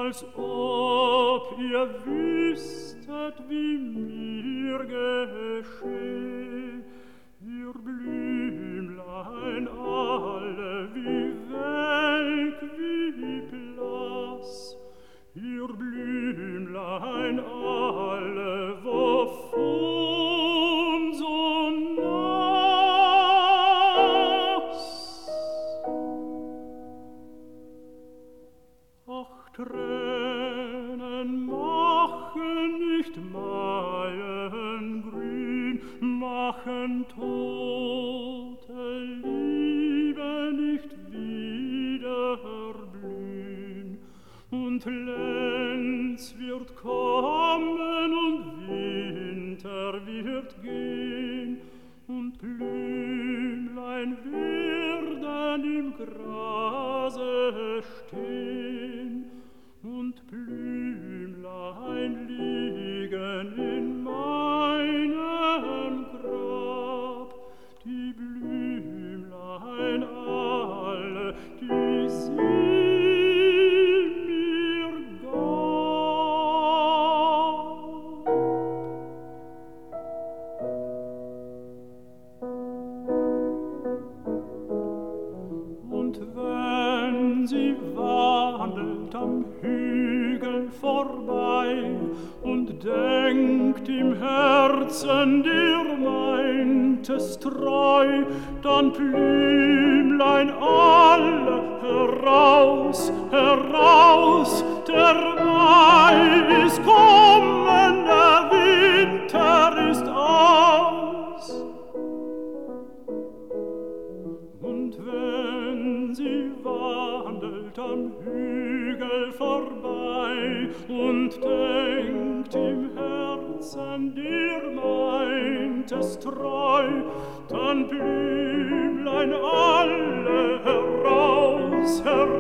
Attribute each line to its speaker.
Speaker 1: als ob ihr wüsstet, wie mir gescheh. Ihr Blümlein alle, wie welk, wie blass, ihr Blümlein alle, wovon so nass. Ach, Tränen machen nicht Maiengrün, machen tote Liebe nicht wieder blühen. Und Lenz wird kommen und Winter wird gehen und Blümlein werden im Grase stehen und Blümlein liegen in meinem Grab, die Blümlein alle, die sie mir gab. Und wenn sie wandelt am Hügel vorbei und denkt im Herzen, dir meintest treu, dann Blümlein alle, heraus, heraus, der Mai ist kommen, der Winter ist aus. Und wenn sie wandelt am Hügel vorbei und denkt im Herzen, dir meintest treu, dann Blümlein alle, heraus, heraus,